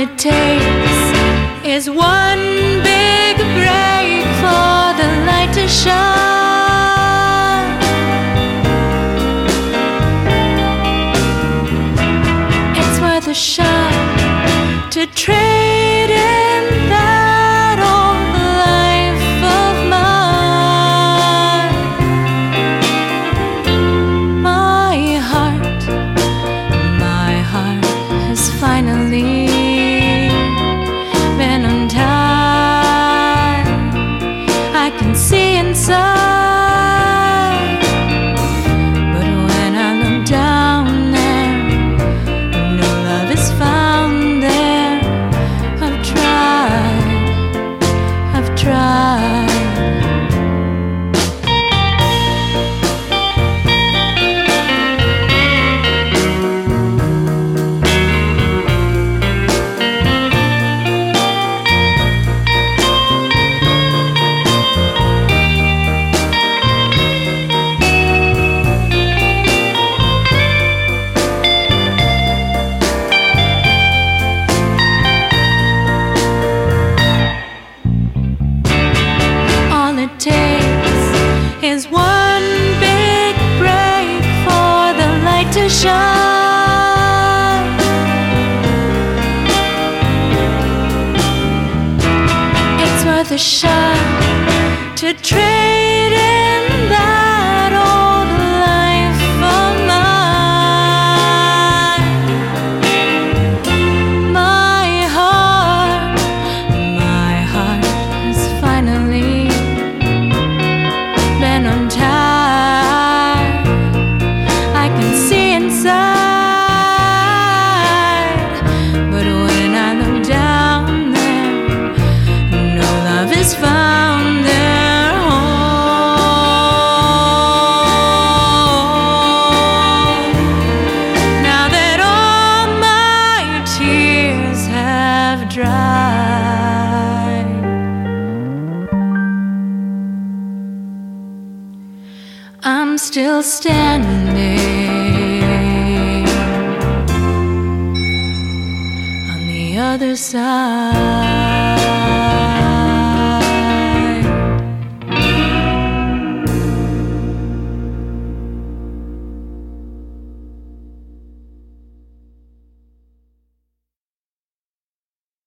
it takes is one big break for the light to shine. It's worth a shot to trade in that old life of mine. My heart has finally been untied. I can see inside, but when I look down there, no love is found there. I've tried. Is one big break for the light to shine. It's worth a shot to trade in that old life of mine. My heart has finally been untied. I can see inside, but when I look down there, no love is found there. Oh, now that all my tears have dried, I'm still standing on the other side.